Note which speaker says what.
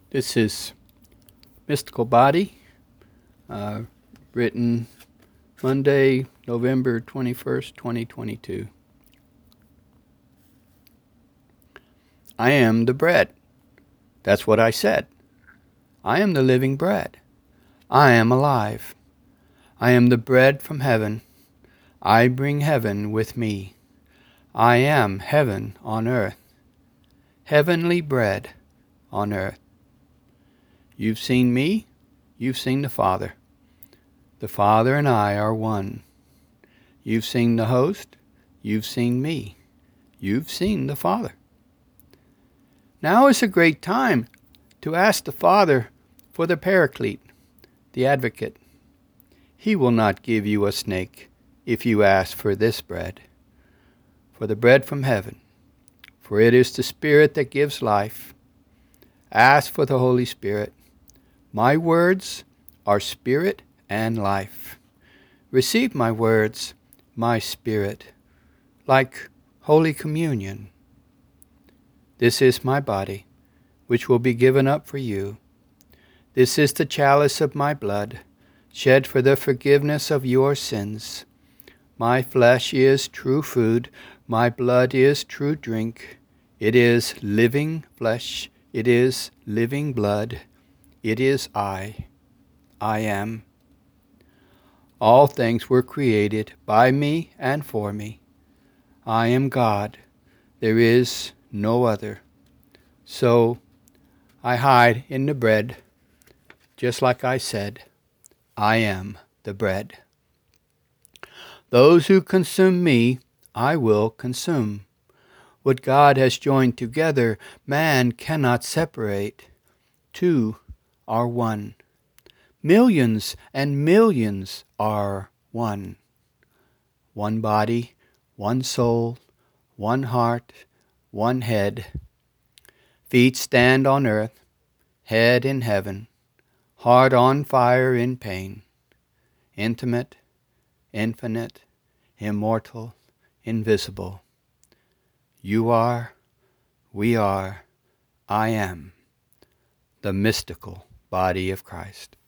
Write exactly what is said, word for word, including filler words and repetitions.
Speaker 1: This is Mystical Body, uh, written Monday, November twenty-first, twenty twenty-two. I am the bread. That's what I said. I am the living bread. I am alive. I am the bread from heaven. I bring heaven with me. I am heaven on earth. Heavenly bread on earth. You've seen me, you've seen the Father. The Father and I are one. You've seen the host, you've seen me. You've seen the Father. Now is a great time to ask the Father for the Paraclete, the Advocate. He will not give you a snake if you ask for this bread, for the bread from heaven, for it is the Spirit that gives life. Ask for the Holy Spirit. My words are spirit and life. Receive my words, my spirit, like Holy Communion. This is my body, which will be given up for you. This is the chalice of my blood, shed for the forgiveness of your sins. My flesh is true food, my blood is true drink. It is living flesh, it is living blood. It is I. I am. All things were created by me and for me. I am God. There is no other. So I hide in the bread, just like I said, I am the bread. Those who consume me, I will consume. What God has joined together, man cannot separate. Two are one. Millions and millions are one. One body, one soul, one heart, one head. Feet stand on earth, head in heaven, heart on fire in pain. Intimate, infinite, immortal, invisible. You are, we are, I am, the mystical body of Christ.